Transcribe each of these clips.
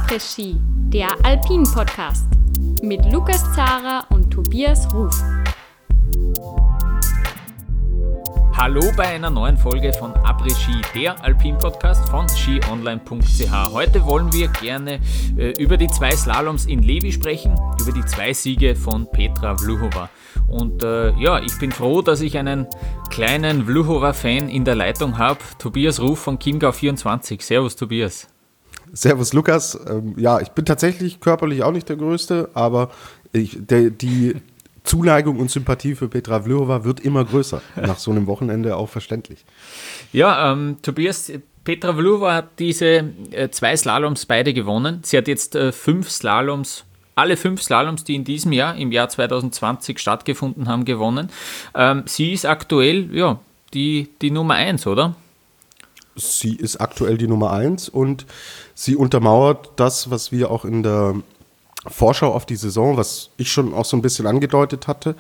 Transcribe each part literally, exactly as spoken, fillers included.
Après-Ski, der Alpin-Podcast mit Lukas Zara und Tobias Ruf. Hallo bei einer neuen Folge von Après-Ski, der Alpin-Podcast von ski online punkt c h. Heute wollen wir gerne äh, über die zwei Slaloms in Levi sprechen, über die zwei Siege von Petra Vlhova. Und äh, ja, ich bin froh, dass ich einen kleinen Vlhova-Fan in der Leitung habe, Tobias Ruf von Chiemgau vierundzwanzig. Servus Tobias. Servus Lukas. Ähm, ja, ich bin tatsächlich körperlich auch nicht der Größte, aber ich, der, die Zuneigung und Sympathie für Petra Vlhova wird immer größer. Nach so einem Wochenende auch verständlich. Ja, ähm, Tobias, Petra Vlhova hat diese äh, zwei Slaloms beide gewonnen. Sie hat jetzt äh, fünf Slaloms, alle fünf Slaloms, die in diesem Jahr, im Jahr zwanzig zwanzig stattgefunden haben, gewonnen. Ähm, sie ist aktuell ja, die, die Nummer eins, oder? Sie ist aktuell die Nummer eins und sie untermauert das, was wir auch in der Vorschau auf die Saison, was ich schon auch so ein bisschen angedeutet hatte,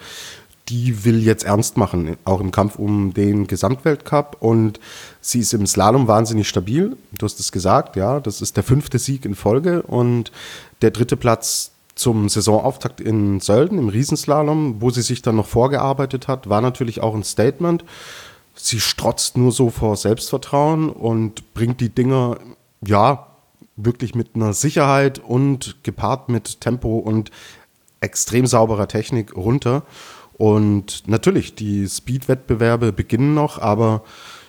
die will jetzt ernst machen, auch im Kampf um den Gesamtweltcup, und sie ist im Slalom wahnsinnig stabil, du hast es gesagt, ja, das ist der fünfte Sieg in Folge und der dritte Platz zum Saisonauftakt in Sölden im Riesenslalom, wo sie sich dann noch vorgearbeitet hat, war natürlich auch ein Statement. Sie strotzt nur so vor Selbstvertrauen und bringt die Dinger, ja, wirklich mit einer Sicherheit und gepaart mit Tempo und extrem sauberer Technik runter. Und natürlich, die Speed-Wettbewerbe beginnen noch, aber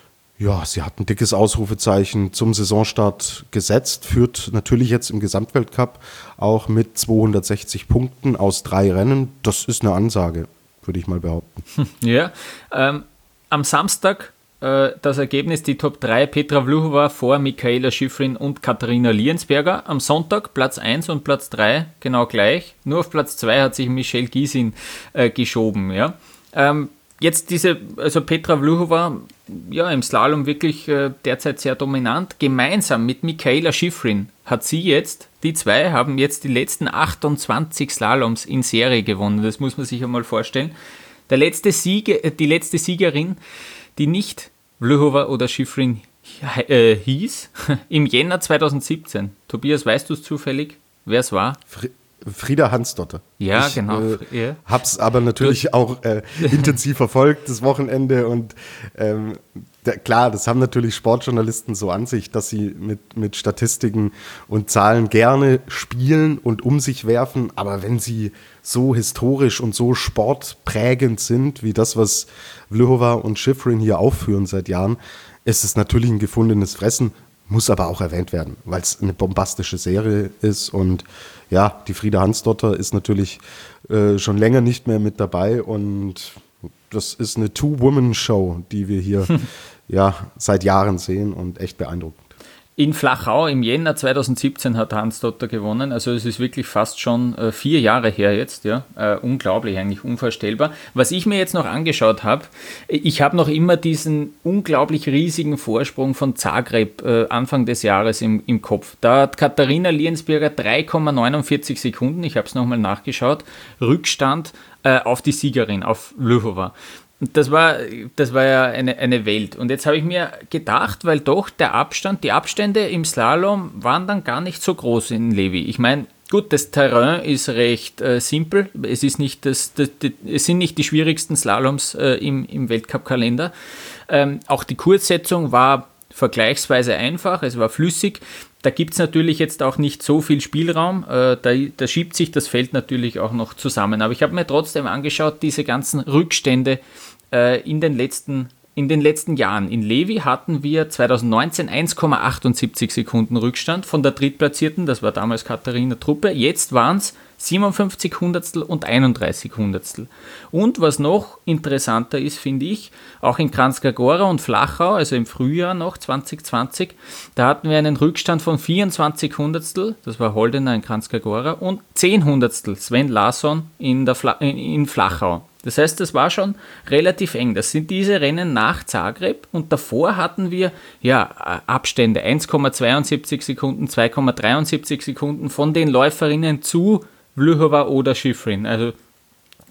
ja, sie hat ein dickes Ausrufezeichen zum Saisonstart gesetzt, führt natürlich jetzt im Gesamtweltcup auch mit zweihundertsechzig Punkten aus drei Rennen. Das ist eine Ansage, würde ich mal behaupten. Ja, ähm, am Samstag äh, das Ergebnis, die Top drei, Petra Vlhova vor Mikaela Shiffrin und Katharina Liensberger. Am Sonntag Platz eins und Platz drei genau gleich. Nur auf Platz zwei hat sich Michelle Gysin äh, geschoben. Ja? Ähm, jetzt diese, also Petra Vlhova, ja, im Slalom wirklich äh, derzeit sehr dominant. Gemeinsam mit Mikaela Shiffrin hat sie jetzt, die zwei haben jetzt die letzten achtundzwanzig Slaloms in Serie gewonnen. Das muss man sich einmal vorstellen. Der letzte Siege, die letzte Siegerin, die nicht Vlhova oder Shiffrin äh, hieß, im Jänner zwanzig siebzehn. Tobias, weißt du es zufällig, wer es war? Frieda Hansdotter. Ja, ich, genau. Äh, ja. Hab's aber natürlich du. auch äh, intensiv verfolgt, das Wochenende, und ähm, der, klar, das haben natürlich Sportjournalisten so an sich, dass sie mit, mit Statistiken und Zahlen gerne spielen und um sich werfen, aber wenn sie so historisch und so sportprägend sind, wie das, was Vlhova und Shiffrin hier aufführen seit Jahren, ist es natürlich ein gefundenes Fressen, muss aber auch erwähnt werden, weil es eine bombastische Serie ist. Und ja, die Frieda Hansdotter ist natürlich äh, schon länger nicht mehr mit dabei, und das ist eine Two-Woman-Show, die wir hier ja seit Jahren sehen, und echt beeindruckend. In Flachau im Jänner zwanzig siebzehn hat Hansdotter gewonnen, also es ist wirklich fast schon äh, vier Jahre her jetzt, ja, äh, unglaublich, eigentlich unvorstellbar. Was ich mir jetzt noch angeschaut habe, ich habe noch immer diesen unglaublich riesigen Vorsprung von Zagreb äh, Anfang des Jahres im, im Kopf. Da hat Katharina Liensberger drei Komma neunundvierzig Sekunden, ich habe es nochmal nachgeschaut, Rückstand äh, auf die Siegerin, auf Vlhova. Das war, das war ja eine, eine Welt. Und jetzt habe ich mir gedacht, weil doch der Abstand, die Abstände im Slalom waren dann gar nicht so groß in Levi. Ich meine, gut, das Terrain ist recht äh, simpel. Es ist nicht das, das, das, es sind nicht die schwierigsten Slaloms äh, im, im Weltcup-Kalender. Ähm, auch die Kurssetzung war vergleichsweise einfach, es war flüssig. Da gibt es natürlich jetzt auch nicht so viel Spielraum, äh, da, da schiebt sich das Feld natürlich auch noch zusammen. Aber ich habe mir trotzdem angeschaut, diese ganzen Rückstände äh, in, den letzten, in den letzten Jahren. In Levi hatten wir zwanzig neunzehn eins Komma achtundsiebzig Sekunden Rückstand von der Drittplatzierten, das war damals Katharina Truppe, jetzt waren es siebenundfünfzig Hundertstel und einunddreißig Hundertstel. Und was noch interessanter ist, finde ich, auch in Kranjska Gora und Flachau, also im Frühjahr noch zwanzig zwanzig, da hatten wir einen Rückstand von vierundzwanzig Hundertstel, das war Holdener in Kranjska Gora, und zehn Hundertstel, Sven Larsson in, der Fla- in, in Flachau. Das heißt, das war schon relativ eng. Das sind diese Rennen nach Zagreb, und davor hatten wir ja Abstände eins Komma zweiundsiebzig Sekunden, zwei Komma dreiundsiebzig Sekunden von den Läuferinnen zu Vlhova oder Shiffrin. Also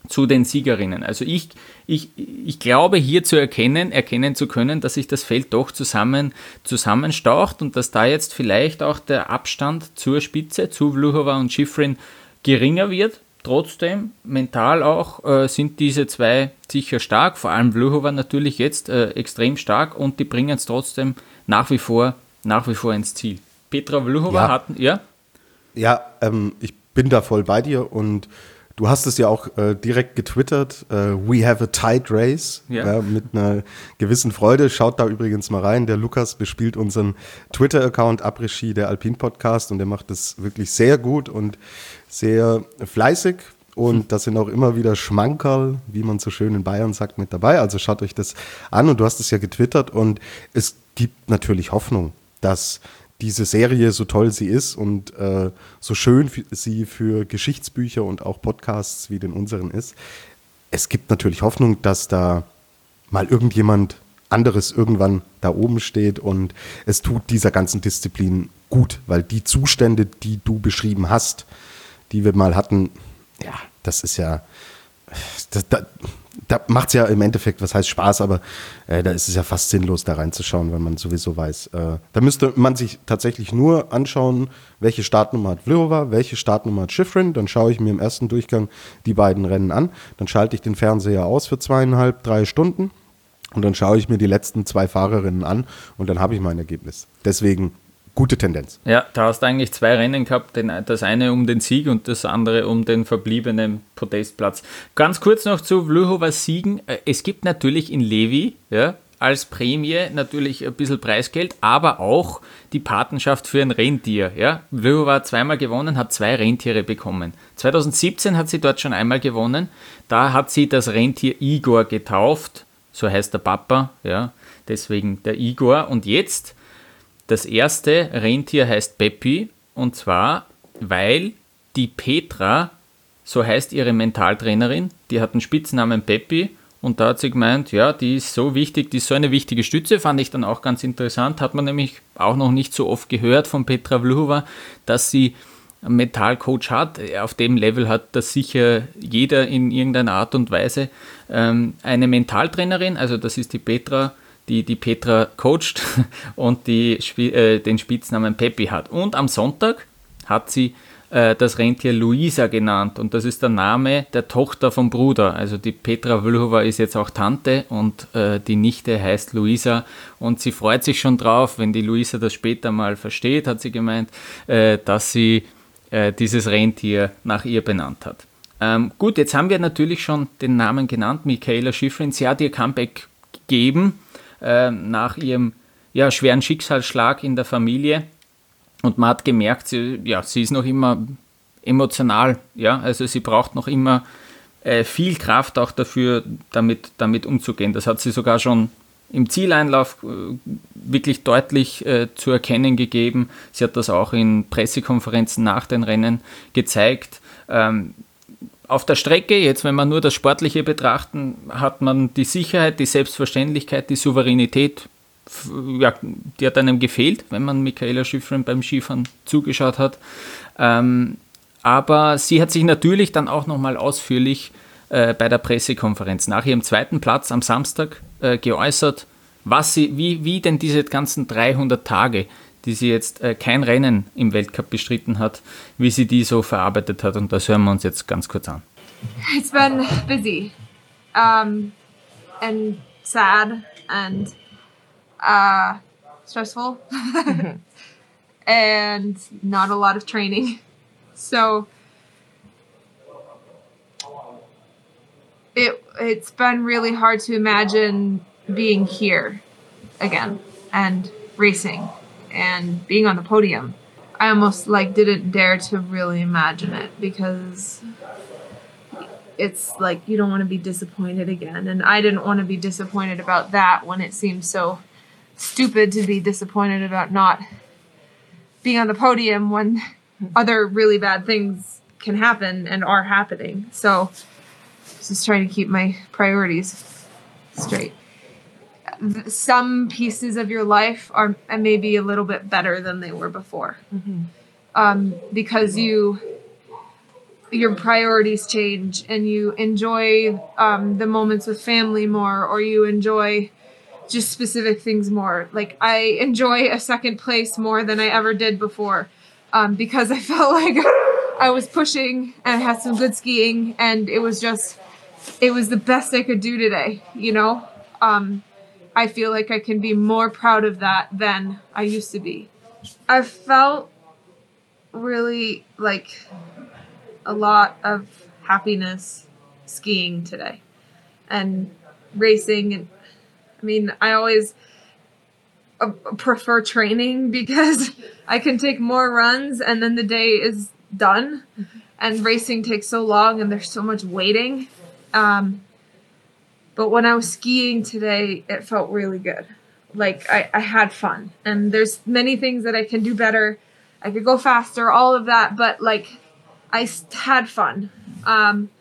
zu den Siegerinnen. Also ich, ich, ich glaube hier zu erkennen, erkennen zu können, dass sich das Feld doch zusammen, zusammenstaucht und dass da jetzt vielleicht auch der Abstand zur Spitze, zu Vlhova und Shiffrin geringer wird. Trotzdem, mental auch, äh, sind diese zwei sicher stark, vor allem Vlhova natürlich jetzt äh, extrem stark und die bringen es trotzdem nach wie vor, nach wie vor ins Ziel. Petra Vlhova ja. hatten, ja? Ja, ähm, ich bin da voll bei dir und du hast es ja auch äh, direkt getwittert, äh, we have a tight race, ja. Ja, mit einer gewissen Freude. Schaut da übrigens mal rein, der Lukas bespielt unseren Twitter-Account Après-Ski, der Alpin Podcast, und der macht das wirklich sehr gut und sehr fleißig und hm. da sind auch immer wieder Schmankerl, wie man so schön in Bayern sagt, mit dabei. Also schaut euch das an und du hast es ja getwittert und es gibt natürlich Hoffnung, dass diese Serie, so toll sie ist und äh, so schön f- sie für Geschichtsbücher und auch Podcasts wie den unseren ist, es gibt natürlich Hoffnung, dass da mal irgendjemand anderes irgendwann da oben steht und es tut dieser ganzen Disziplin gut, weil die Zustände, die du beschrieben hast, die wir mal hatten, ja, das ist ja, das, da, da macht es ja im Endeffekt, was heißt Spaß, aber äh, da ist es ja fast sinnlos, da reinzuschauen, wenn man sowieso weiß. Äh, da müsste man sich tatsächlich nur anschauen, welche Startnummer hat Vlhova, welche Startnummer hat Shiffrin, dann schaue ich mir im ersten Durchgang die beiden Rennen an, dann schalte ich den Fernseher aus für zweieinhalb, drei Stunden und dann schaue ich mir die letzten zwei Fahrerinnen an und dann habe ich mein Ergebnis. Deswegen gute Tendenz. Ja, da hast du eigentlich zwei Rennen gehabt, den, das eine um den Sieg und das andere um den verbliebenen Podestplatz. Ganz kurz noch zu Vlhovas Siegen. Es gibt natürlich in Levi, ja, als Prämie natürlich ein bisschen Preisgeld, aber auch die Patenschaft für ein Rentier. Ja. Vlhova hat zweimal gewonnen, hat zwei Rentiere bekommen. zwanzig siebzehn hat sie dort schon einmal gewonnen. Da hat sie das Rentier Igor getauft, so heißt der Papa, ja, deswegen der Igor. Und jetzt das erste Rentier heißt Peppi und zwar, weil die Petra, so heißt ihre Mentaltrainerin, die hat einen Spitznamen Peppi und da hat sie gemeint, ja, die ist so wichtig, die ist so eine wichtige Stütze, fand ich dann auch ganz interessant, hat man nämlich auch noch nicht so oft gehört von Petra Vlhova, dass sie einen Mentalcoach hat. Auf dem Level hat das sicher jeder in irgendeiner Art und Weise. Ähm, eine Mentaltrainerin, also das ist die Petra, die die Petra coacht und die äh, den Spitznamen Peppi hat. Und am Sonntag hat sie äh, das Rentier Luisa genannt und das ist der Name der Tochter vom Bruder. Also die Petra Vlhova ist jetzt auch Tante und äh, die Nichte heißt Luisa und sie freut sich schon drauf, wenn die Luisa das später mal versteht, hat sie gemeint, äh, dass sie äh, dieses Rentier nach ihr benannt hat. Ähm, gut, jetzt haben wir natürlich schon den Namen genannt, Mikaela Shiffrin. Sie hat ihr Comeback gegeben, nach ihrem ja, schweren Schicksalsschlag in der Familie und man hat gemerkt, sie, ja, sie ist noch immer emotional, ja, also sie braucht noch immer äh, viel Kraft auch dafür, damit, damit umzugehen. Das hat sie sogar schon im Zieleinlauf äh, wirklich deutlich äh, zu erkennen gegeben. Sie hat das auch in Pressekonferenzen nach den Rennen gezeigt. Ähm, Auf der Strecke, jetzt wenn wir nur das Sportliche betrachten, hat man die Sicherheit, die Selbstverständlichkeit, die Souveränität, ja, die hat einem gefehlt, wenn man Mikaela Shiffrin beim Skifahren zugeschaut hat. Ähm, aber sie hat sich natürlich dann auch nochmal ausführlich äh, bei der Pressekonferenz nach ihrem zweiten Platz am Samstag äh, geäußert, was sie, wie, wie denn diese ganzen dreihundert Tage, die sie jetzt äh, kein Rennen im Weltcup bestritten hat, wie sie die so verarbeitet hat. Und das hören wir uns jetzt ganz kurz an. It's been busy um, and sad and uh, stressful and not a lot of training. So it it's been really hard to imagine being here again and racing and being on the podium. I almost like didn't dare to really imagine it because it's like you don't want to be disappointed again, and I didn't want to be disappointed about that when it seemed so stupid to be disappointed about not being on the podium when other really bad things can happen and are happening. So just trying to keep my priorities straight. Some pieces of your life are maybe a little bit better than they were before. Mm-hmm. Um, because you your priorities change and you enjoy um, the moments with family more, or you enjoy just specific things more. Like I enjoy a second place more than I ever did before um, because I felt like I was pushing and I had some good skiing, and it was just, it was the best I could do today, you know? Um, I feel like I can be more proud of that than I used to be. I felt really like a lot of happiness skiing today and racing. And I mean, I always uh, prefer training because I can take more runs and then the day is done. Mm-hmm. And racing takes so long and there's so much waiting. Um, but when I was skiing today, it felt really good. Like I, I had fun, and there's many things that I can do better. I could go faster, all of that, but like I had fun. Um,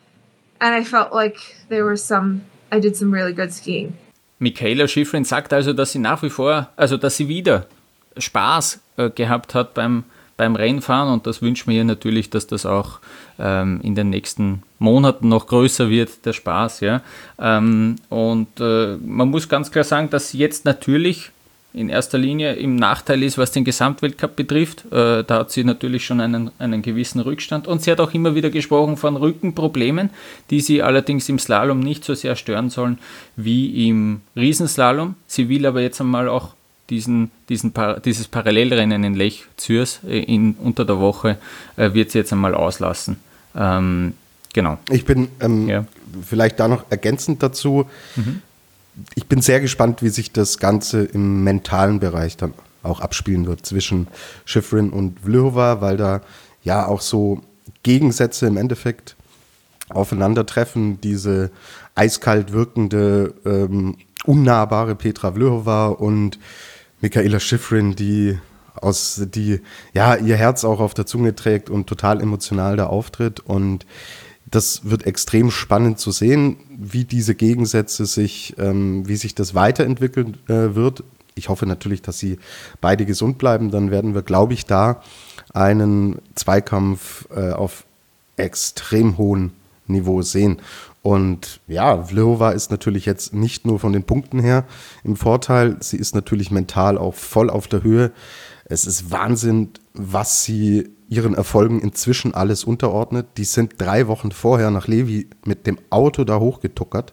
and I felt like there was some, I did some really good skiing. Mikaela Shiffrin sagt also, dass sie nach wie vor, also dass sie wieder Spaß äh, gehabt hat beim, beim Rennfahren, und das wünscht mir ihr natürlich, dass das auch ähm, in den nächsten Monaten noch größer wird, der Spaß. Ja? Ähm, und äh, man muss ganz klar sagen, dass sie jetzt natürlich in erster Linie im Nachteil ist, was den Gesamtweltcup betrifft. Äh, da hat sie natürlich schon einen, einen gewissen Rückstand, und sie hat auch immer wieder gesprochen von Rückenproblemen, die sie allerdings im Slalom nicht so sehr stören sollen wie im Riesenslalom. Sie will aber jetzt einmal auch diesen, diesen dieses Parallelrennen in Lech Zürs in, unter der Woche äh, wird sie jetzt einmal auslassen. Ähm, genau. Ich bin ähm, ja. vielleicht da noch ergänzend dazu, mhm. Ich bin sehr gespannt, wie sich das Ganze im mentalen Bereich dann auch abspielen wird zwischen Shiffrin und Vlhova, weil da ja auch so Gegensätze im Endeffekt aufeinandertreffen. Diese eiskalt wirkende, ähm, unnahbare Petra Vlhova und Mikaela Shiffrin, die aus die ja ihr Herz auch auf der Zunge trägt und total emotional da auftritt, und das wird extrem spannend zu sehen, wie diese Gegensätze sich, ähm, wie sich das weiterentwickeln äh, wird. Ich hoffe natürlich, dass sie beide gesund bleiben. Dann werden wir, glaube ich, da einen Zweikampf äh, auf extrem hohem Niveau sehen. Und ja, Vlhova ist natürlich jetzt nicht nur von den Punkten her im Vorteil, sie ist natürlich mental auch voll auf der Höhe. Es ist Wahnsinn, was sie ihren Erfolgen inzwischen alles unterordnet. Die sind drei Wochen vorher nach Levi mit dem Auto da hochgetuckert,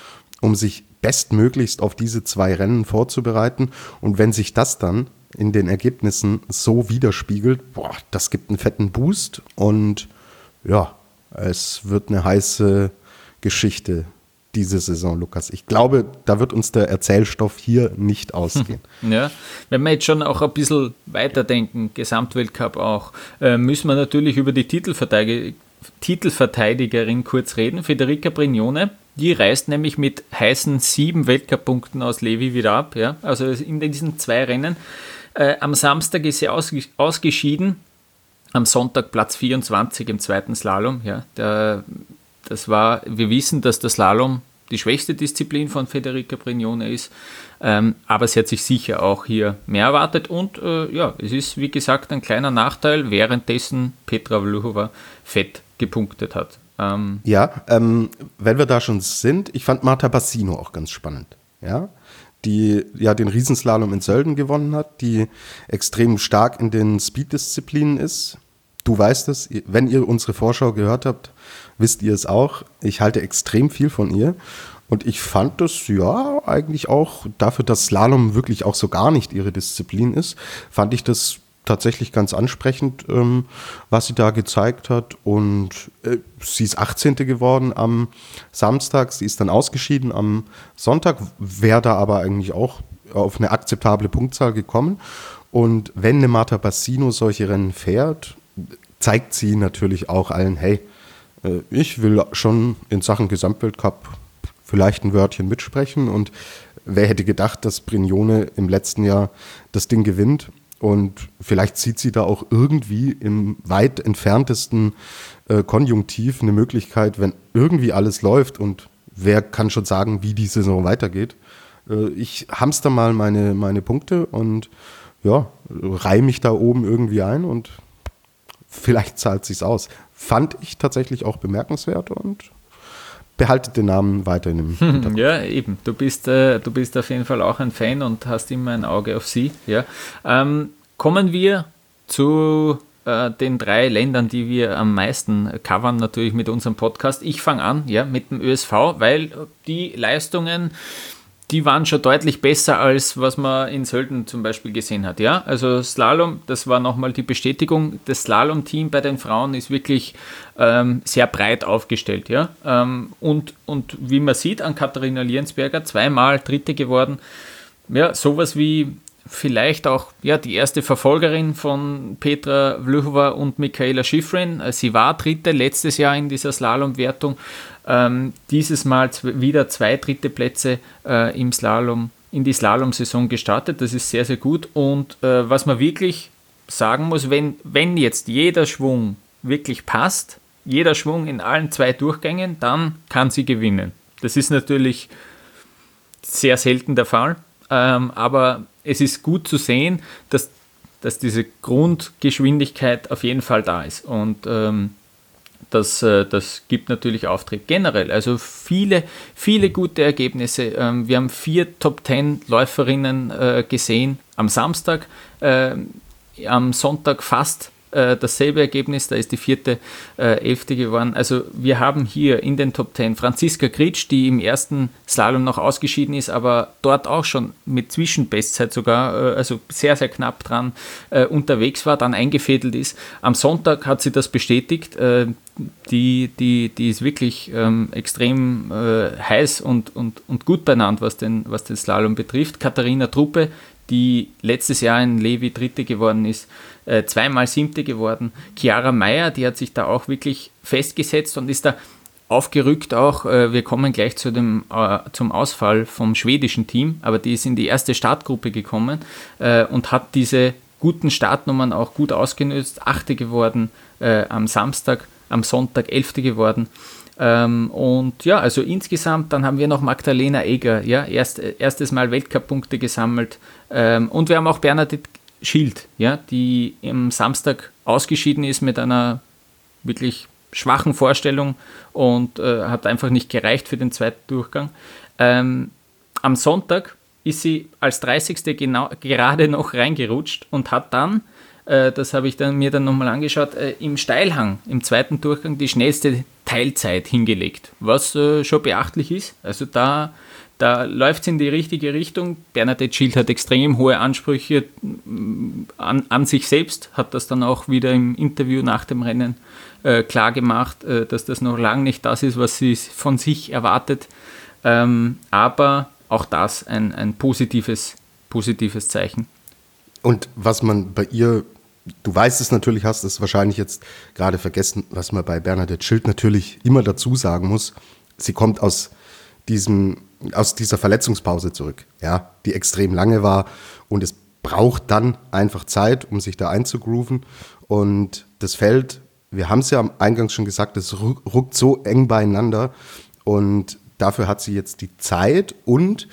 um sich bestmöglichst auf diese zwei Rennen vorzubereiten. Und wenn sich das dann in den Ergebnissen so widerspiegelt, boah, das gibt einen fetten Boost. Und ja, es wird eine heiße Geschichte diese Saison, Lukas. Ich glaube, da wird uns der Erzählstoff hier nicht ausgehen. Ja, wenn wir jetzt schon auch ein bisschen weiterdenken, Gesamtweltcup auch, äh, müssen wir natürlich über die Titelverteidiger, Titelverteidigerin kurz reden, Federica Brignone. Die reist nämlich mit heißen sieben Weltcup-Punkten aus Levi wieder ab. Ja? Also in diesen zwei Rennen. Äh, am Samstag ist sie ausge- ausgeschieden, am Sonntag Platz vierundzwanzig im zweiten Slalom. Ja? Der Das war, wir wissen, dass der Slalom die schwächste Disziplin von Federica Brignone ist, ähm, aber sie hat sich sicher auch hier mehr erwartet, und äh, ja, es ist wie gesagt ein kleiner Nachteil, währenddessen Petra Vlhova fett gepunktet hat. Ähm, ja, ähm, wenn wir da schon sind, ich fand Marta Bassino auch ganz spannend, ja, die ja den Riesenslalom in Sölden gewonnen hat, die extrem stark in den Speed-Disziplinen ist. Du weißt es, wenn ihr unsere Vorschau gehört habt, wisst ihr es auch. Ich halte extrem viel von ihr, und ich fand das ja eigentlich auch, dafür, dass Slalom wirklich auch so gar nicht ihre Disziplin ist, fand ich das tatsächlich ganz ansprechend, ähm, was sie da gezeigt hat. Und äh, sie ist achtzehnte geworden am Samstag, sie ist dann ausgeschieden am Sonntag, wäre da aber eigentlich auch auf eine akzeptable Punktzahl gekommen. Und wenn eine Marta Bassino solche Rennen fährt, zeigt sie natürlich auch allen, hey, ich will schon in Sachen Gesamtweltcup vielleicht ein Wörtchen mitsprechen, und wer hätte gedacht, dass Brignone im letzten Jahr das Ding gewinnt, und vielleicht sieht sie da auch irgendwie im weit entferntesten äh, Konjunktiv eine Möglichkeit, wenn irgendwie alles läuft, und wer kann schon sagen, wie die Saison weitergeht. Äh, ich hamster mal meine, meine Punkte und ja, reihe mich da oben irgendwie ein, und vielleicht zahlt sich's aus. fand ich tatsächlich auch bemerkenswert und behaltet den Namen weiterhin im Hinterkopf. Ja, eben. Du bist, äh, du bist auf jeden Fall auch ein Fan und hast immer ein Auge auf sie. Ja. Ähm, kommen wir zu äh, den drei Ländern, die wir am meisten covern, natürlich mit unserem Podcast. Ich fange an, ja, mit dem Ö S V, weil die Leistungen, die waren schon deutlich besser, als was man in Sölden zum Beispiel gesehen hat. Ja? Also Slalom, das war nochmal die Bestätigung, das Slalom-Team bei den Frauen ist wirklich ähm, sehr breit aufgestellt. Ja? Ähm, und, und wie man sieht an Katharina Liensberger, zweimal Dritte geworden. Ja, sowas wie vielleicht auch ja, die erste Verfolgerin von Petra Vlhova und Michaela Schifrin. Sie war Dritte letztes Jahr in dieser Slalom-Wertung. Ähm, dieses Mal z- wieder zwei dritte Plätze äh, im Slalom, in die Slalom-Saison gestartet. Das ist sehr, sehr gut. Und äh, was man wirklich sagen muss, wenn, wenn jetzt jeder Schwung wirklich passt, jeder Schwung in allen zwei Durchgängen, dann kann sie gewinnen. Das ist natürlich sehr selten der Fall. Ähm, aber es ist gut zu sehen, dass, dass diese Grundgeschwindigkeit auf jeden Fall da ist. Und ähm, Das, das gibt natürlich Auftrieb generell. Also viele, viele gute Ergebnisse. Wir haben vier Top zehn Läuferinnen gesehen am Samstag, am Sonntag fast dasselbe Ergebnis, da ist die vierte Elfte geworden. Also wir haben hier in den Top zehn Franziska Gritsch, die im ersten Slalom noch ausgeschieden ist, aber dort auch schon mit Zwischenbestzeit sogar, also sehr, sehr knapp dran unterwegs war, dann eingefädelt ist. Am Sonntag hat sie das bestätigt. Die, die, die ist wirklich ähm, extrem äh, heiß und, und, und gut beieinander, was den, was den Slalom betrifft. Katharina Truppe, die letztes Jahr in Levi Dritte geworden ist, äh, zweimal Siebte geworden. Chiara Meyer, die hat sich da auch wirklich festgesetzt und ist da aufgerückt auch. Äh, wir kommen gleich zu dem, äh, zum Ausfall vom schwedischen Team, aber die ist in die erste Startgruppe gekommen äh, und hat diese guten Startnummern auch gut ausgenutzt. Achte geworden äh, am Samstag, am Sonntag Elfte geworden. Ähm, und ja, also insgesamt, dann haben wir noch Magdalena Egger, ja, erst, erstes Mal Weltcup-Punkte gesammelt. Ähm, und wir haben auch Bernadette Schild, ja, die am Samstag ausgeschieden ist mit einer wirklich schwachen Vorstellung und äh, hat einfach nicht gereicht für den zweiten Durchgang. Ähm, am Sonntag ist sie als dreißigste genau, gerade noch reingerutscht und hat dann, das habe ich dann, mir dann nochmal angeschaut, äh, im Steilhang, im zweiten Durchgang, die schnellste Teilzeit hingelegt, was äh, schon beachtlich ist. Also da, da läuft es in die richtige Richtung. Bernadette Schild hat extrem hohe Ansprüche an, an sich selbst, hat das dann auch wieder im Interview nach dem Rennen äh, klar gemacht, äh, dass das noch lange nicht das ist, was sie von sich erwartet. Ähm, aber auch das ein, ein positives, positives Zeichen. Und was man bei ihr, du weißt es natürlich, hast es wahrscheinlich jetzt gerade vergessen, was man bei Bernadette Schild natürlich immer dazu sagen muss, sie kommt aus diesem, aus dieser Verletzungspause zurück, ja, die extrem lange war und es braucht dann einfach Zeit, um sich da einzugrooven und das Feld, wir haben es ja am Eingang schon gesagt, es ruckt so eng beieinander und dafür hat sie jetzt die Zeit und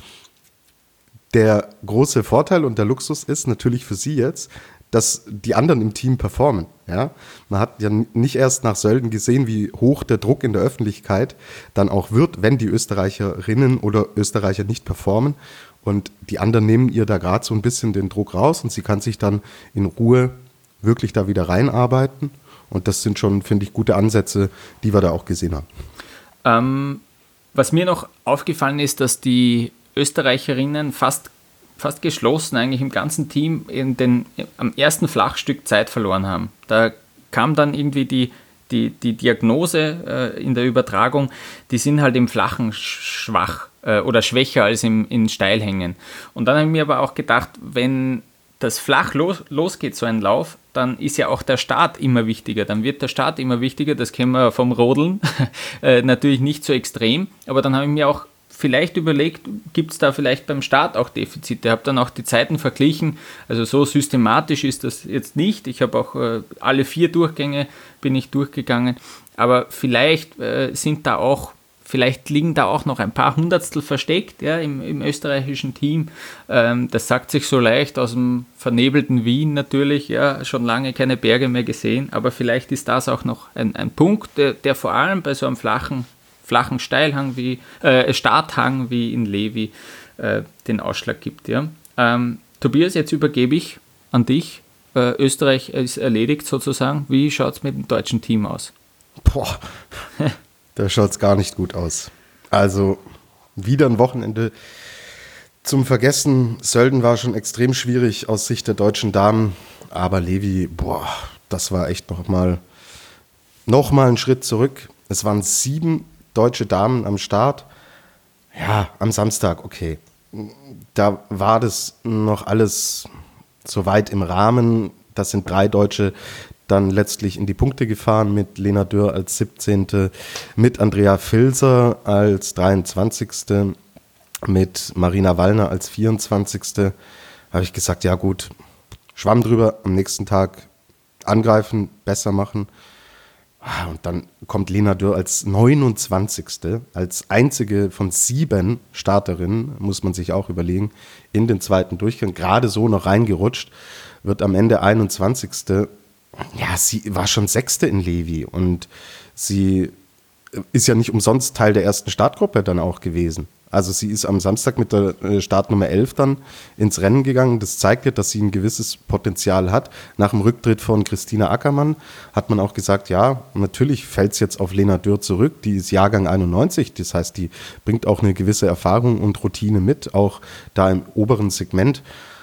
der große Vorteil und der Luxus ist natürlich für sie jetzt, dass die anderen im Team performen. Ja? Man hat ja nicht erst nach Sölden gesehen, wie hoch der Druck in der Öffentlichkeit dann auch wird, wenn die Österreicherinnen oder Österreicher nicht performen. Und die anderen nehmen ihr da gerade so ein bisschen den Druck raus und sie kann sich dann in Ruhe wirklich da wieder reinarbeiten. Und das sind schon, finde ich, gute Ansätze, die wir da auch gesehen haben. Ähm, was mir noch aufgefallen ist, dass die Österreicherinnen fast, fast geschlossen eigentlich im ganzen Team in den, am ersten Flachstück Zeit verloren haben. Da kam dann irgendwie die, die, die Diagnose äh, in der Übertragung, die sind halt im Flachen schwach äh, oder schwächer als im, in Steilhängen. Und dann habe ich mir aber auch gedacht, wenn das flach los, losgeht, so ein Lauf, dann ist ja auch der Start immer wichtiger. Dann wird der Start immer wichtiger, das kennen wir vom Rodeln. äh, natürlich nicht so extrem, aber dann habe ich mir auch vielleicht überlegt, gibt es da vielleicht beim Start auch Defizite. Ich habe dann auch die Zeiten verglichen, also so systematisch ist das jetzt nicht. Ich habe auch äh, alle vier Durchgänge bin ich durchgegangen, aber vielleicht äh, sind da auch Vielleicht liegen da auch noch ein paar Hundertstel versteckt, ja, im, im österreichischen Team. Ähm, das sagt sich so leicht aus dem vernebelten Wien natürlich, ja, schon lange keine Berge mehr gesehen, aber vielleicht ist das auch noch ein, ein Punkt, der, der vor allem bei so einem flachen, flachen Steilhang wie, äh, Starthang wie in Levi äh, den Ausschlag gibt, ja. Ähm, Tobias, jetzt übergebe ich an dich. Äh, Österreich ist erledigt sozusagen. Wie schaut es mit dem deutschen Team aus? Boah, da schaut es gar nicht gut aus. Also wieder ein Wochenende zum Vergessen. Sölden war schon extrem schwierig aus Sicht der deutschen Damen, aber Levi, boah, das war echt nochmal noch mal ein Schritt zurück. Es waren sieben deutsche Damen am Start. Ja, am Samstag, okay. Da war das noch alles soweit im Rahmen. Das sind drei Deutsche dann letztlich in die Punkte gefahren mit Lena Dürr als siebzehnte, mit Andrea Filser als dreiundzwanzigste, mit Marina Wallner als vierundzwanzigste. Habe ich gesagt, ja gut, Schwamm drüber, am nächsten Tag angreifen, besser machen. Und dann kommt Lena Dürr als neunundzwanzigste, als einzige von sieben Starterinnen, muss man sich auch überlegen, in den zweiten Durchgang, gerade so noch reingerutscht, wird am Ende einundzwanzigste. Ja, sie war schon Sechste in Levi und sie ist ja nicht umsonst Teil der ersten Startgruppe dann auch gewesen. Also sie ist am Samstag mit der Startnummer elf dann ins Rennen gegangen. Das zeigt ja, dass sie ein gewisses Potenzial hat. Nach dem Rücktritt von Christina Ackermann hat man auch gesagt, ja, natürlich fällt es jetzt auf Lena Dürr zurück. Die ist Jahrgang einundneunzig, das heißt, die bringt auch eine gewisse Erfahrung und Routine mit, auch da im oberen Segment.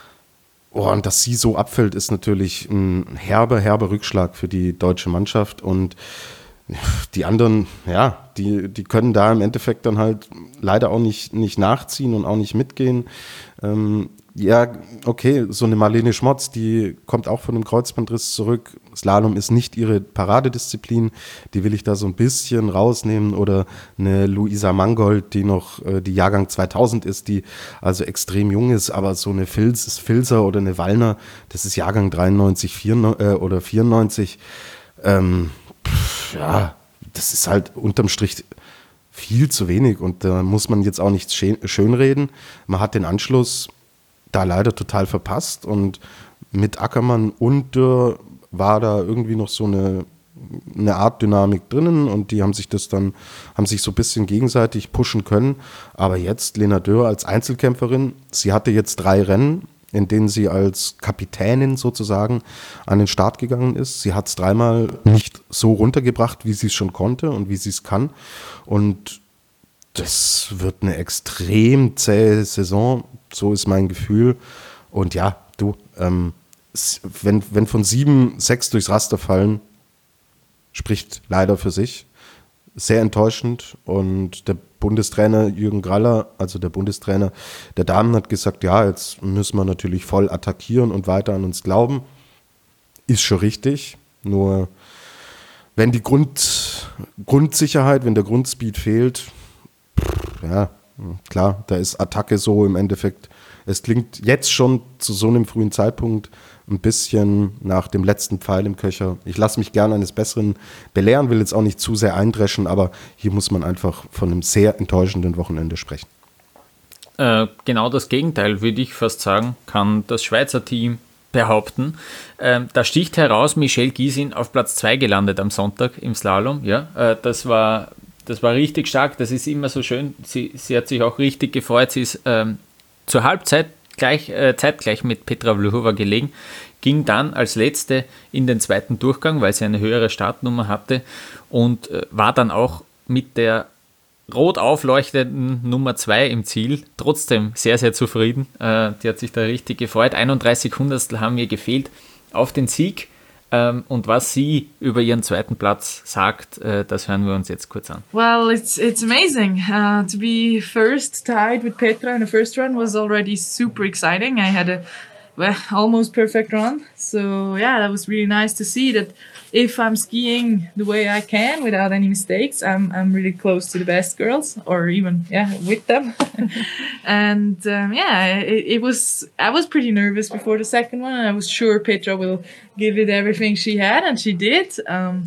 Oh, und dass sie so abfällt, ist natürlich ein herber, herber Rückschlag für die deutsche Mannschaft. Und die anderen, ja, die, die können da im Endeffekt dann halt leider auch nicht, nicht nachziehen und auch nicht mitgehen. Ähm, ja, okay, so eine Marlene Schmotz, die kommt auch von dem Kreuzbandriss zurück. Slalom ist nicht ihre Paradedisziplin, die will ich da so ein bisschen rausnehmen. Oder eine Luisa Mangold, die noch äh, die Jahrgang zweitausend ist, die also extrem jung ist, aber so eine Fils, Filser oder eine Wallner, das ist Jahrgang dreiundneunzig vierundneunzig, äh, oder vierundneunzig. Ähm, Ja, das ist halt unterm Strich viel zu wenig und da muss man jetzt auch nichts schönreden. Man hat den Anschluss da leider total verpasst und mit Ackermann und Dürr war da irgendwie noch so eine, eine Art Dynamik drinnen und die haben sich das dann, haben sich so ein bisschen gegenseitig pushen können. Aber jetzt Lena Dürr als Einzelkämpferin, sie hatte jetzt drei Rennen, in denen sie als Kapitänin sozusagen an den Start gegangen ist. Sie hat es dreimal nicht so runtergebracht, wie sie es schon konnte und wie sie es kann. Und das wird eine extrem zähe Saison, so ist mein Gefühl. Und ja, du, ähm, wenn, wenn von sieben, sechs durchs Raster fallen, spricht leider für sich. Sehr enttäuschend und der Bundestrainer Jürgen Graller, also der Bundestrainer der Damen, hat gesagt, ja, jetzt müssen wir natürlich voll attackieren und weiter an uns glauben. Ist schon richtig, nur wenn die Grund, Grundsicherheit, wenn der Grundspeed fehlt, ja, klar, da ist Attacke so im Endeffekt, es klingt jetzt schon zu so einem frühen Zeitpunkt ein bisschen nach dem letzten Pfeil im Köcher. Ich lasse mich gerne eines Besseren belehren, will jetzt auch nicht zu sehr eindreschen, aber hier muss man einfach von einem sehr enttäuschenden Wochenende sprechen. Äh, genau das Gegenteil, würde ich fast sagen, kann das Schweizer Team behaupten. Äh, da sticht heraus Michelle Gysin auf Platz zwei gelandet am Sonntag im Slalom. Ja, äh, das war, das war richtig stark, das ist immer so schön. Sie, sie hat sich auch richtig gefreut, sie ist ähm, zur Halbzeit Gleich, äh, zeitgleich mit Petra Vlhova gelegen, ging dann als Letzte in den zweiten Durchgang, weil sie eine höhere Startnummer hatte und äh, war dann auch mit der rot aufleuchtenden Nummer zwei im Ziel trotzdem sehr, sehr zufrieden. Äh, die hat sich da richtig gefreut. einunddreißig Hundertstel haben ihr gefehlt auf den Sieg. Ähm, und was sie über ihren zweiten Platz sagt, äh, das hören wir uns jetzt kurz an. Well, it's it's amazing. Uh, to be first tied with Petra in the first run was already super exciting. I had a well, almost perfect run. So yeah, that was really nice to see that if I'm skiing the way I can without any mistakes, I'm I'm really close to the best girls, or even yeah with them. And um, yeah, it, it was. I was pretty nervous before the second one, and I was sure Petra will give it everything she had, and she did. Um,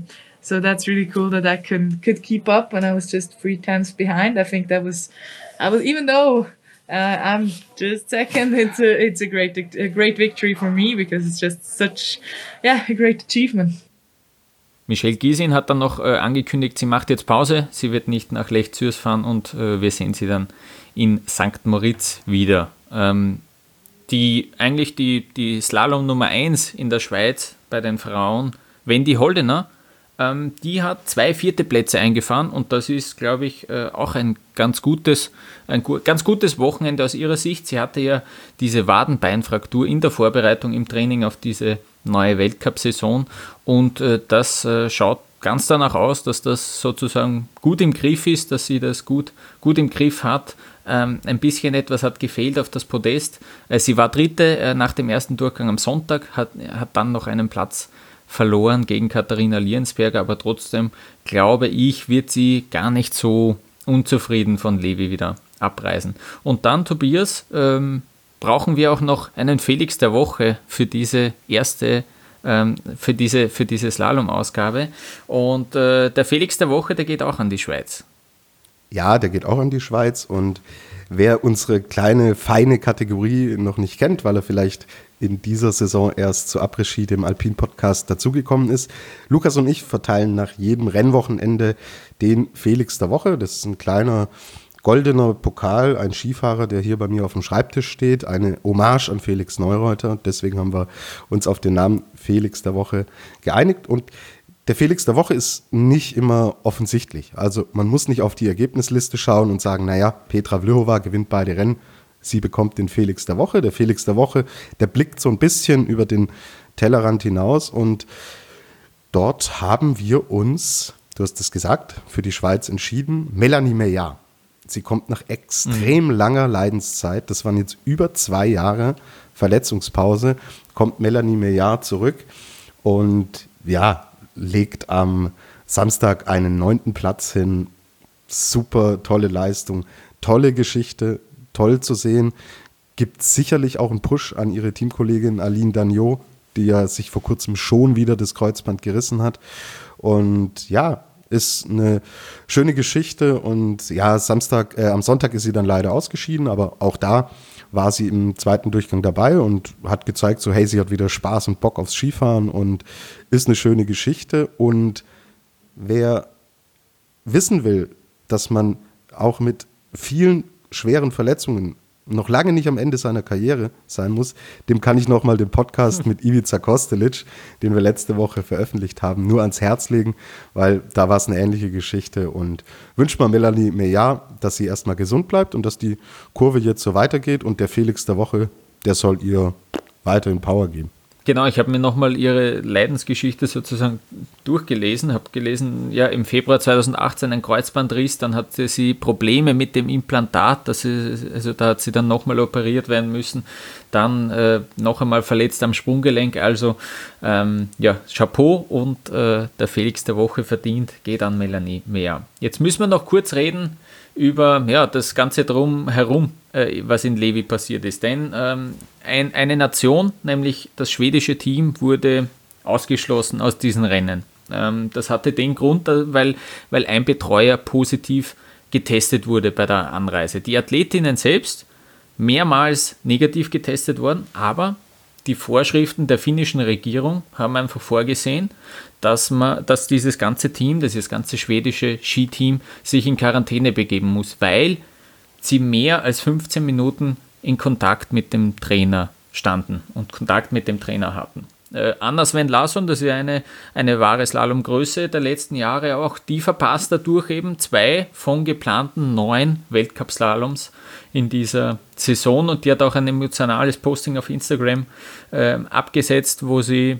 So that's really cool that I could could keep up when I was just three tenths behind. I think that was, I was even though uh, I'm just second, it's a it's a great a great victory for me because it's just such, yeah, a great achievement. Michelle Gysin hat dann noch äh, angekündigt, sie macht jetzt Pause, sie wird nicht nach Lech Zürs fahren und äh, wir sehen sie dann in Sankt Moritz wieder. Ähm, die eigentlich die, die Slalom Nummer eins in der Schweiz bei den Frauen, Wendy Holdener, ähm, die hat zwei vierte Plätze eingefahren und das ist, glaube ich, äh, auch ein ganz gutes, ein gu- ganz gutes Wochenende aus ihrer Sicht. Sie hatte ja diese Wadenbeinfraktur in der Vorbereitung im Training auf diese neue Weltcup-Saison und äh, das äh, schaut ganz danach aus, dass das sozusagen gut im Griff ist, dass sie das gut, gut im Griff hat. Ähm, ein bisschen etwas hat gefehlt auf das Podest. Äh, sie war Dritte äh, nach dem ersten Durchgang am Sonntag, hat, hat dann noch einen Platz verloren gegen Katharina Liensberger, aber trotzdem glaube ich, wird sie gar nicht so unzufrieden von Levi wieder abreisen. Und dann, Tobias, ähm, brauchen wir auch noch einen Felix der Woche für diese erste, ähm, für diese, für diese Slalom-Ausgabe. Und äh, der Felix der Woche, der geht auch an die Schweiz. Ja, der geht auch an die Schweiz und wer unsere kleine, feine Kategorie noch nicht kennt, weil er vielleicht in dieser Saison erst zu Après-Ski, dem Alpin-Podcast, dazugekommen ist, Lukas und ich verteilen nach jedem Rennwochenende den Felix der Woche. Das ist ein kleiner goldener Pokal, ein Skifahrer, der hier bei mir auf dem Schreibtisch steht, eine Hommage an Felix Neureuter. Deswegen haben wir uns auf den Namen Felix der Woche geeinigt. Und der Felix der Woche ist nicht immer offensichtlich. Also man muss nicht auf die Ergebnisliste schauen und sagen, naja, Petra Vlhova gewinnt beide Rennen, sie bekommt den Felix der Woche. Der Felix der Woche, der blickt so ein bisschen über den Tellerrand hinaus und dort haben wir uns, du hast es gesagt, für die Schweiz entschieden, Melanie Meillard. Sie kommt nach extrem mhm. langer Leidenszeit, das waren jetzt über zwei Jahre Verletzungspause, kommt Melanie Meillard zurück und ja, legt am Samstag einen neunten Platz hin. Super tolle Leistung, tolle Geschichte, toll zu sehen. Gibt sicherlich auch einen Push an ihre Teamkollegin Aline Dagnot, die ja sich vor kurzem schon wieder das Kreuzband gerissen hat. Und ja, ist eine schöne Geschichte und ja, Samstag, äh, am Sonntag ist sie dann leider ausgeschieden, aber auch da war sie im zweiten Durchgang dabei und hat gezeigt, so hey, sie hat wieder Spaß und Bock aufs Skifahren und ist eine schöne Geschichte. Und wer wissen will, dass man auch mit vielen schweren Verletzungen noch lange nicht am Ende seiner Karriere sein muss, dem kann ich nochmal den Podcast mit Ivica Kostelic, den wir letzte Woche veröffentlicht haben, nur ans Herz legen, weil da war es eine ähnliche Geschichte und wünscht mal Melanie Meillard, dass sie erstmal gesund bleibt und dass die Kurve jetzt so weitergeht und der Felix der Woche, der soll ihr weiterhin Power geben. Genau, ich habe mir nochmal ihre Leidensgeschichte sozusagen durchgelesen, habe gelesen, ja, im Februar zweitausendachtzehn ein Kreuzbandriss, dann hatte sie Probleme mit dem Implantat, das ist, also da hat sie dann nochmal operiert werden müssen, dann äh, noch einmal verletzt am Sprunggelenk, also ähm, ja, Chapeau und äh, der Felix der Woche verdient, geht an Melanie Meillard. Jetzt müssen wir noch kurz reden über ja, das Ganze drumherum, äh, was in Levi passiert ist. Denn ähm, ein, eine Nation, nämlich das schwedische Team, wurde ausgeschlossen aus diesen Rennen. Ähm, das hatte den Grund, weil, weil ein Betreuer positiv getestet wurde bei der Anreise. Die Athletinnen selbst mehrmals negativ getestet worden, aber die Vorschriften der finnischen Regierung haben einfach vorgesehen, dass man, dass dieses ganze Team, das, das ganze schwedische Skiteam sich in Quarantäne begeben muss, weil sie mehr als fünfzehn Minuten in Kontakt mit dem Trainer standen und Kontakt mit dem Trainer hatten. Äh, Anna Sven Larsson, das ist ja eine, eine wahre Slalomgröße der letzten Jahre auch, die verpasst dadurch eben zwei von geplanten neun Weltcup-Slaloms in dieser Saison und die hat auch ein emotionales Posting auf Instagram äh, abgesetzt, wo sie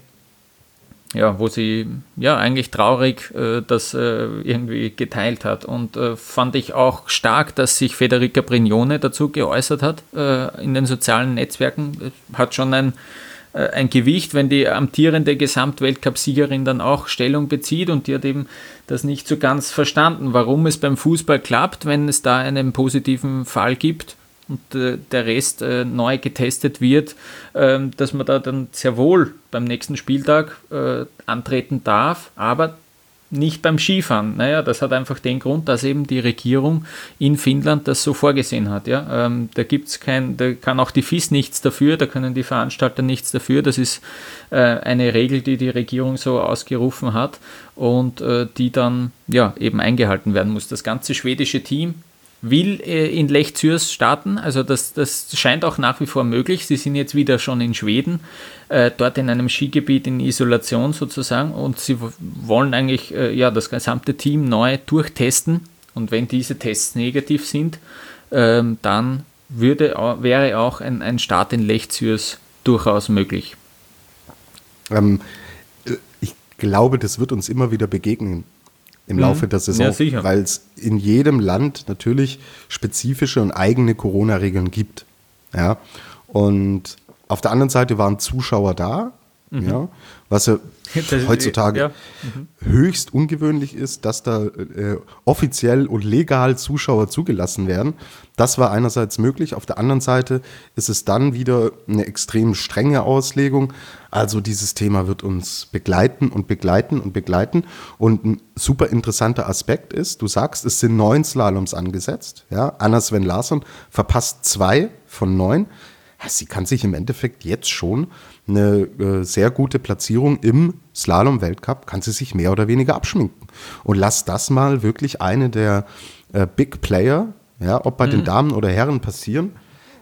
ja, wo sie ja eigentlich traurig äh, das äh, irgendwie geteilt hat und äh, fand ich auch stark, dass sich Federica Brignone dazu geäußert hat äh, in den sozialen Netzwerken, hat schon ein ein Gewicht, wenn die amtierende Gesamtweltcup-Siegerin dann auch Stellung bezieht und die hat eben das nicht so ganz verstanden, warum es beim Fußball klappt, wenn es da einen positiven Fall gibt und äh, der Rest äh, neu getestet wird, äh, dass man da dann sehr wohl beim nächsten Spieltag äh, antreten darf, aber nicht beim Skifahren. Naja, das hat einfach den Grund, dass eben die Regierung in Finnland das so vorgesehen hat. Ja? Ähm, da gibt's kein, da kann auch die F I S nichts dafür, da können die Veranstalter nichts dafür. Das ist äh, eine Regel, die die Regierung so ausgerufen hat und äh, die dann ja eben eingehalten werden muss. Das ganze schwedische Team will äh, in Lech Zürs starten, also das, das scheint auch nach wie vor möglich. Sie sind jetzt wieder schon in Schweden, äh, dort in einem Skigebiet in Isolation sozusagen, und sie w- wollen eigentlich äh, ja, das gesamte Team neu durchtesten, und wenn diese Tests negativ sind, ähm, dann würde, au- wäre auch ein, ein Start in Lech Zürs durchaus möglich. Ähm, ich glaube, das wird uns immer wieder begegnen im Laufe der Saison, Ja, sicher. weil es in jedem Land natürlich spezifische und eigene Corona-Regeln gibt. Ja? Und auf der anderen Seite waren Zuschauer da, ja? Was ja Das ist- heutzutage ja. höchst ungewöhnlich ist, dass da äh, offiziell und legal Zuschauer zugelassen werden. Das war einerseits möglich, auf der anderen Seite ist es dann wieder eine extrem strenge Auslegung. Also dieses Thema wird uns begleiten und begleiten und begleiten. Und ein super interessanter Aspekt ist, du sagst, es sind neun Slaloms angesetzt. Ja? Anna Sven Larsson verpasst zwei von neun. Sie kann sich im Endeffekt jetzt schon eine äh, sehr gute Platzierung im Slalom-Weltcup, kann sie sich mehr oder weniger abschminken. Und lass das mal wirklich eine der äh, Big Player, ja, ob bei den Damen oder Herren passieren,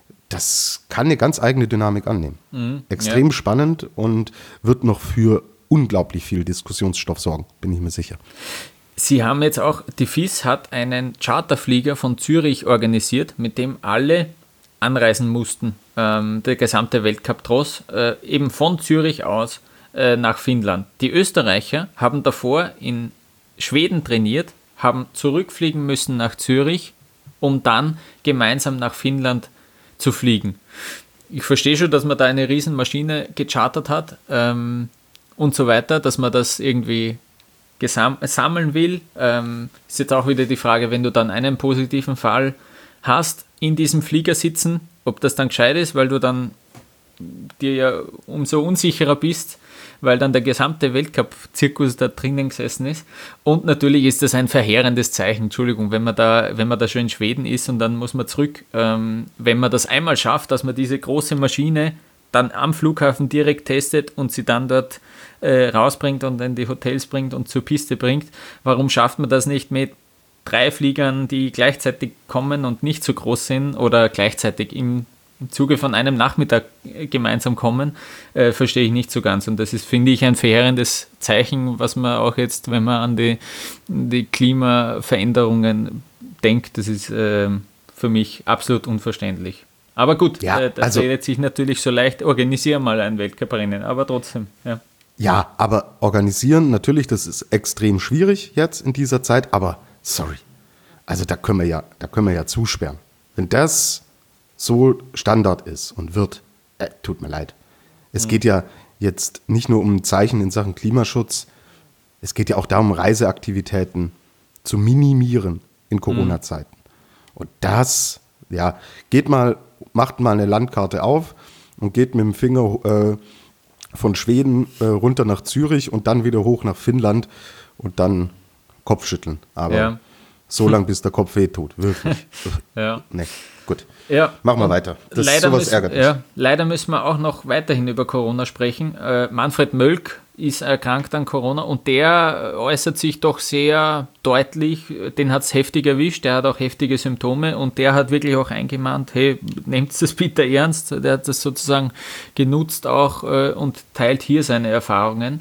das kann eine ganz eigene Dynamik annehmen. Mhm, Extrem ja. spannend und wird noch für unglaublich viel Diskussionsstoff sorgen, bin ich mir sicher. Sie haben jetzt auch, die F I S hat einen Charterflieger von Zürich organisiert, mit dem alle anreisen mussten, ähm, der gesamte Weltcup-Tross, äh, eben von Zürich aus äh, nach Finnland. Die Österreicher haben davor in Schweden trainiert, haben zurückfliegen müssen nach Zürich, um dann gemeinsam nach Finnland zu fliegen. Ich verstehe schon, dass man da eine Riesenmaschine gechartert hat ähm, und so weiter, dass man das irgendwie gesam- sammeln will. Ähm, ist jetzt auch wieder die Frage, wenn du dann einen positiven Fall hast in diesem Flieger sitzen, ob das dann gescheit ist, weil du dann dir ja umso unsicherer bist, weil dann der gesamte Weltcup-Zirkus da drinnen gesessen ist. Und natürlich ist das ein verheerendes Zeichen, Entschuldigung, wenn man da, wenn man da schon in Schweden ist und dann muss man zurück. Ähm, wenn man das einmal schafft, dass man diese große Maschine dann am Flughafen direkt testet und sie dann dort äh, rausbringt und in die Hotels bringt und zur Piste bringt, warum schafft man das nicht mit drei Fliegern, die gleichzeitig kommen und nicht so groß sind oder gleichzeitig im, im Zuge von einem Nachmittag gemeinsam kommen, äh, verstehe ich nicht so ganz. Und das ist, finde ich, ein verheerendes Zeichen, was man auch jetzt, wenn man an die, die Klimaveränderungen denkt, das ist äh, für mich absolut unverständlich. Aber gut, Ja, äh, das also- redet sich natürlich so leicht, organisiere mal ein Weltcuprennen, aber trotzdem, ja. Ja, aber organisieren, natürlich, das ist extrem schwierig jetzt in dieser Zeit, aber sorry, also da können wir ja, da können wir ja zusperren. Wenn das so Standard ist und wird, äh, tut mir leid. Es geht ja jetzt nicht nur um ein Zeichen in Sachen Klimaschutz, es geht ja auch darum, Reiseaktivitäten zu minimieren in Corona-Zeiten. Und das, ja, geht mal, macht mal eine Landkarte auf und geht mit dem Finger äh, von Schweden äh, runter nach Zürich und dann wieder hoch nach Finnland und dann Kopfschütteln. Aber Ja. so lange, bis der Kopf wehtut, wirklich. Ja. Nee, gut. Ja, Machen wir und weiter. Das leider sowas müssen, ärgert mich. ja, leider müssen wir auch noch weiterhin über Corona sprechen. Äh, Manfred Mölk ist erkrankt an Corona und der äußert sich doch sehr deutlich. Den hat es heftig erwischt, der hat auch heftige Symptome und der hat wirklich auch eingemahnt, hey, nehmt das bitte ernst. Der hat das sozusagen genutzt auch äh, und teilt hier seine Erfahrungen.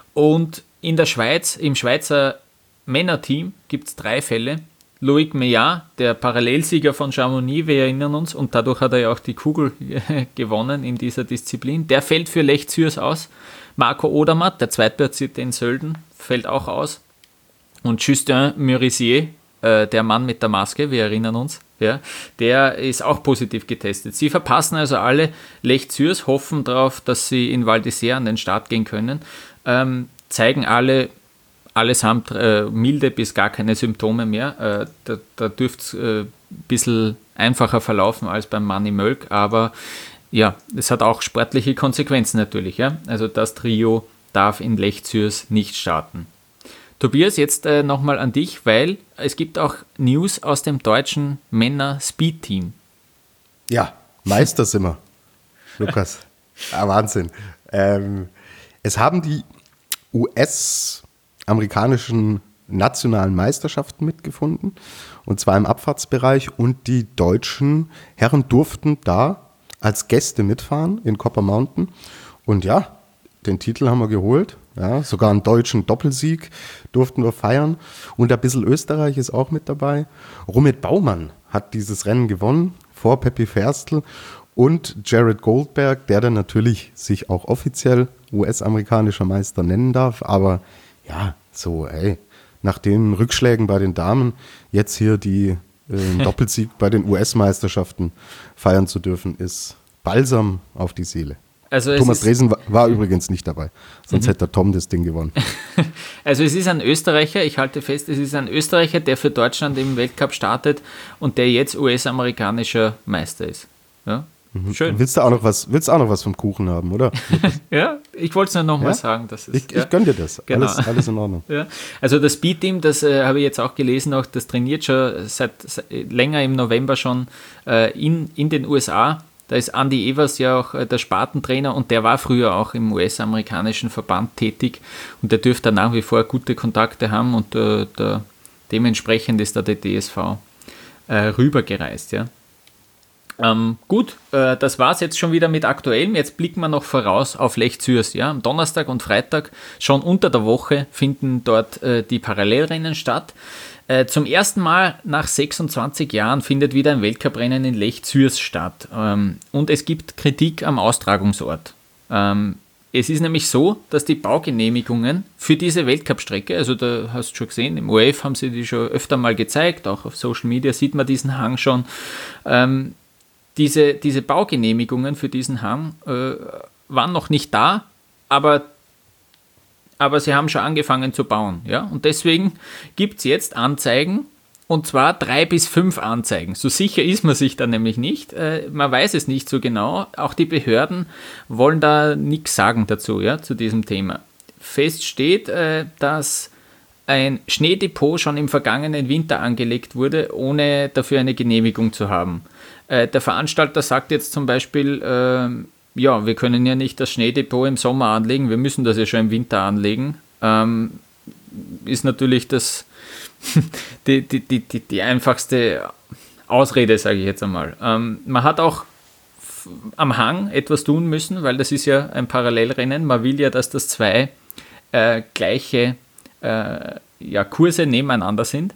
Und in der Schweiz, im Schweizer Männerteam gibt es drei Fälle. Loic Meillard, der Parallelsieger von Chamonix, wir erinnern uns, und dadurch hat er ja auch die Kugel gewonnen in dieser Disziplin, der fällt für Lech Zürs aus. Marco Odermatt, der Zweitplatzierte in Sölden, fällt auch aus. Und Justin Murisier, äh, der Mann mit der Maske, wir erinnern uns, ja, der ist auch positiv getestet. Sie verpassen also alle Lech Zürs, hoffen darauf, dass sie in Val d'Isère an den Start gehen können, ähm, zeigen alle allesamt äh, milde bis gar keine Symptome mehr. Äh, da da dürfte es ein äh, bisschen einfacher verlaufen als beim Manni Mölk, aber ja, es hat auch sportliche Konsequenzen natürlich. Ja? Also das Trio darf in Lech Zürs nicht starten. Tobias, jetzt äh, nochmal an dich, weil es gibt auch News aus dem deutschen Männer-Speed-Team. Ja, Meister sind wir, Lukas. Ah, Wahnsinn. Ähm, es haben die U S-amerikanischen nationalen Meisterschaften mitgefunden, und zwar im Abfahrtsbereich, und die deutschen Herren durften da als Gäste mitfahren in Copper Mountain. Und ja, den Titel haben wir geholt. Ja, sogar einen deutschen Doppelsieg durften wir feiern. Und ein bisschen Österreich ist auch mit dabei. Rumit Baumann hat dieses Rennen gewonnen vor Peppi Ferstl und Jared Goldberg, der dann natürlich sich auch offiziell U S-amerikanischer Meister nennen darf. Aber ja, so, ey, nach den Rückschlägen bei den Damen jetzt hier die äh, Doppelsieg bei den U S-Meisterschaften feiern zu dürfen, ist Balsam auf die Seele. Also Thomas Dresen war, war übrigens nicht dabei, sonst mhm. hätte der Tom das Ding gewonnen. Also es ist ein Österreicher, ich halte fest, es ist ein Österreicher, der für Deutschland im Weltcup startet und der jetzt U S-amerikanischer Meister ist. Ja? Mhm. Schön. Willst du auch noch was, willst du auch noch was vom Kuchen haben, oder? Ja, ich wollte es nur nochmal ja? sagen. Dass es, ich ja. ich gönne dir das, genau. alles, alles in Ordnung. Ja. Also das Speed-Team, das äh, habe ich jetzt auch gelesen, auch, das trainiert schon seit, seit länger im November schon äh, in, in den U S A. Da ist Andy Evers ja auch der Spartentrainer und der war früher auch im U S-amerikanischen Verband tätig und der dürfte nach wie vor gute Kontakte haben und äh, der, dementsprechend ist da der D S V äh, rübergereist. Ja. Ähm, gut, äh, das war es jetzt schon wieder mit Aktuellem. Jetzt blicken wir noch voraus auf Lech Zürs. Ja. Am Donnerstag und Freitag, schon unter der Woche, finden dort äh, die Parallelrennen statt. Zum ersten Mal nach sechsundzwanzig Jahren findet wieder ein Weltcuprennen in Lech Zürs statt. Und es gibt Kritik am Austragungsort. Es ist nämlich so, dass die Baugenehmigungen für diese Weltcup-Strecke, also da hast du schon gesehen, im O R F haben sie die schon öfter mal gezeigt, auch auf Social Media sieht man diesen Hang schon. Diese, diese Baugenehmigungen für diesen Hang waren noch nicht da, aber aber sie haben schon angefangen zu bauen. Ja? Und deswegen gibt es jetzt Anzeigen, und zwar drei bis fünf Anzeigen. So sicher ist man sich da nämlich nicht. Äh, man weiß es nicht so genau. Auch die Behörden wollen da nichts sagen dazu, ja, zu diesem Thema. Fest steht, äh, dass ein Schneedepot schon im vergangenen Winter angelegt wurde, ohne dafür eine Genehmigung zu haben. Äh, der Veranstalter sagt jetzt zum Beispiel, äh, ja, wir können ja nicht das Schneedepot im Sommer anlegen, wir müssen das ja schon im Winter anlegen. Ähm, ist natürlich das die, die, die, die, die einfachste Ausrede, sage ich jetzt einmal. Ähm, man hat auch f- am Hang etwas tun müssen, weil das ist ja ein Parallelrennen. Man will ja, dass das zwei äh, gleiche äh, ja, Kurse nebeneinander sind.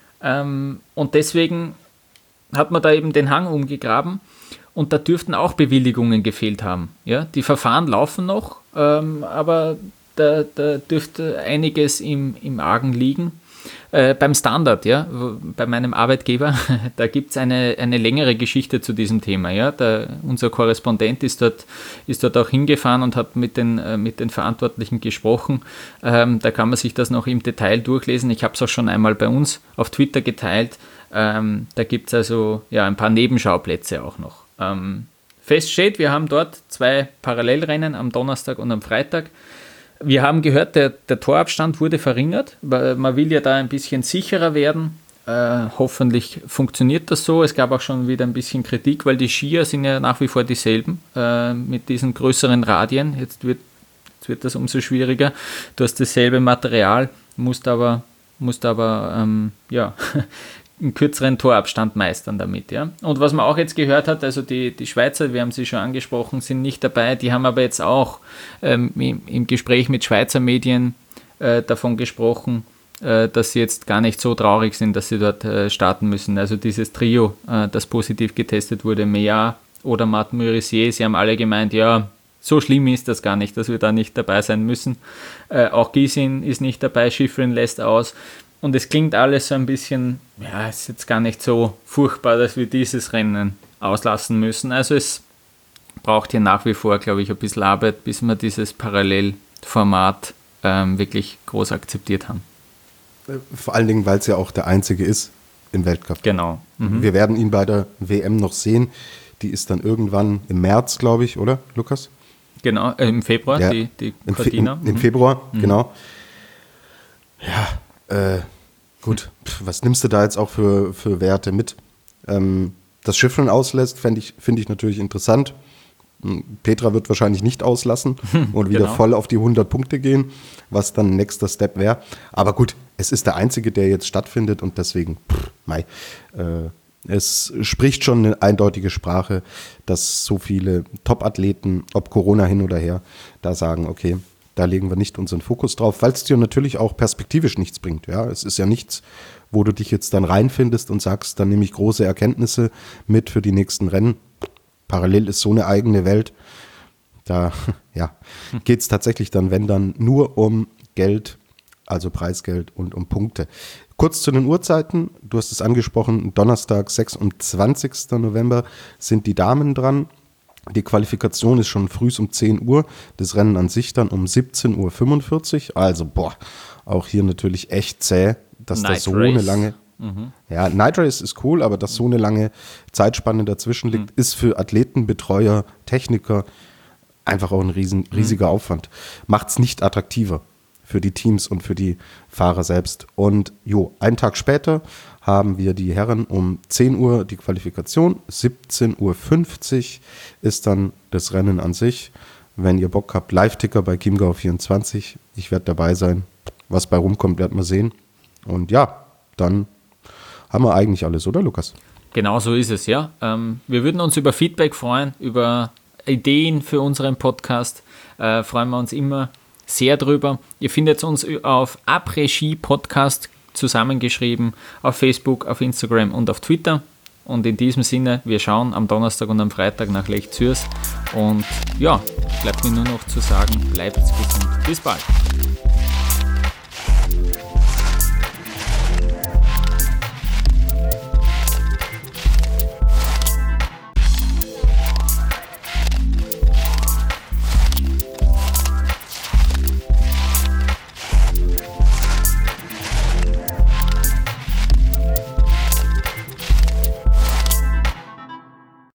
Ähm, und deswegen hat man da eben den Hang umgegraben. Und da dürften auch Bewilligungen gefehlt haben. Ja? Die Verfahren laufen noch, ähm, aber da, da dürfte einiges im, im Argen liegen. Äh, beim Standard, ja, bei meinem Arbeitgeber, da gibt es eine, eine längere Geschichte zu diesem Thema. Ja? Da, unser Korrespondent ist dort, ist dort auch hingefahren und hat mit den, äh, mit den Verantwortlichen gesprochen. Ähm, da kann man sich das noch im Detail durchlesen. Ich habe es auch schon einmal bei uns auf Twitter geteilt. Ähm, da gibt es also ja, ein paar Nebenschauplätze auch noch. Ähm, fest steht, wir haben dort zwei Parallelrennen am Donnerstag und am Freitag. Wir haben gehört, der, der Torabstand wurde verringert. Man will ja da ein bisschen sicherer werden. Äh, hoffentlich funktioniert das so. Es gab auch schon wieder ein bisschen Kritik, weil die Skier sind ja nach wie vor dieselben äh, mit diesen größeren Radien. Jetzt wird, jetzt wird das umso schwieriger. Du hast dasselbe Material, musst aber, musst aber ähm, ja, einen kürzeren Torabstand meistern damit. Ja? Und was man auch jetzt gehört hat, also die, die Schweizer, wir haben sie schon angesprochen, sind nicht dabei, die haben aber jetzt auch ähm, im, im Gespräch mit Schweizer Medien äh, davon gesprochen, äh, dass sie jetzt gar nicht so traurig sind, dass sie dort äh, starten müssen. Also dieses Trio, äh, das positiv getestet wurde, Meillard oder Martin Murisier, sie haben alle gemeint, ja, so schlimm ist das gar nicht, dass wir da nicht dabei sein müssen. Äh, auch Gysin ist nicht dabei, Schifrin lässt aus. Und es klingt alles so ein bisschen, ja, es ist jetzt gar nicht so furchtbar, dass wir dieses Rennen auslassen müssen. Also es braucht hier nach wie vor, glaube ich, ein bisschen Arbeit, bis wir dieses Parallelformat ähm, wirklich groß akzeptiert haben. Vor allen Dingen, weil es ja auch der einzige ist im Weltcup. Genau. Mhm. Wir werden ihn bei der W M noch sehen. Die ist dann irgendwann im März, glaube ich, oder, Lukas? Genau, äh, im Februar, ja, die, die im, Cortina. Fe im, im mhm. Februar, mhm. genau. Ja, Äh, gut, Pff, was nimmst du da jetzt auch für, für Werte mit? Ähm, das Schifffeln auslässt, finde ich, find ich natürlich interessant. Petra wird wahrscheinlich nicht auslassen und wieder genau. voll auf die hundert Punkte gehen, was dann nächster Step wäre. Aber gut, es ist der einzige, der jetzt stattfindet und deswegen, pff, mei, äh, es spricht schon eine eindeutige Sprache, dass so viele Top-Athleten, ob Corona hin oder her, da sagen, okay, da legen wir nicht unseren Fokus drauf, weil es dir natürlich auch perspektivisch nichts bringt. Ja, es ist ja nichts, wo du dich jetzt dann reinfindest und sagst, dann nehme ich große Erkenntnisse mit für die nächsten Rennen. Parallel ist so eine eigene Welt. Da ja, geht es tatsächlich dann, wenn dann, nur um Geld, also Preisgeld und um Punkte. Kurz zu den Uhrzeiten. Du hast es angesprochen, Donnerstag, sechsundzwanzigsten November sind die Damen dran. Die Qualifikation ist schon früh um zehn Uhr. Das Rennen an sich dann um siebzehn Uhr fünfundvierzig. Also, boah, auch hier natürlich echt zäh, dass da so eine lange... Mhm. Ja, Night Race ist cool, aber dass so eine lange Zeitspanne dazwischen liegt, mhm. ist für Athleten, Betreuer, Techniker einfach auch ein riesen, riesiger mhm. Aufwand. Macht es nicht attraktiver für die Teams und für die Fahrer selbst. Und jo, einen Tag später haben wir die Herren um zehn Uhr die Qualifikation, siebzehn Uhr fünfzig ist dann das Rennen an sich. Wenn ihr Bock habt, Live-Ticker bei Chiemgau vierundzwanzig. Ich werde dabei sein. Was bei rumkommt, werden wir sehen. Und ja, dann haben wir eigentlich alles, oder Lukas? Genau so ist es, ja. Ähm, wir würden uns über Feedback freuen, über Ideen für unseren Podcast. Äh, freuen wir uns immer sehr drüber. Ihr findet uns auf Après-Ski Podcast zusammengeschrieben, auf Facebook, auf Instagram und auf Twitter. Und in diesem Sinne, wir schauen am Donnerstag und am Freitag nach Lech Zürs. Und ja, bleibt mir nur noch zu sagen, bleibt gesund. Bis bald.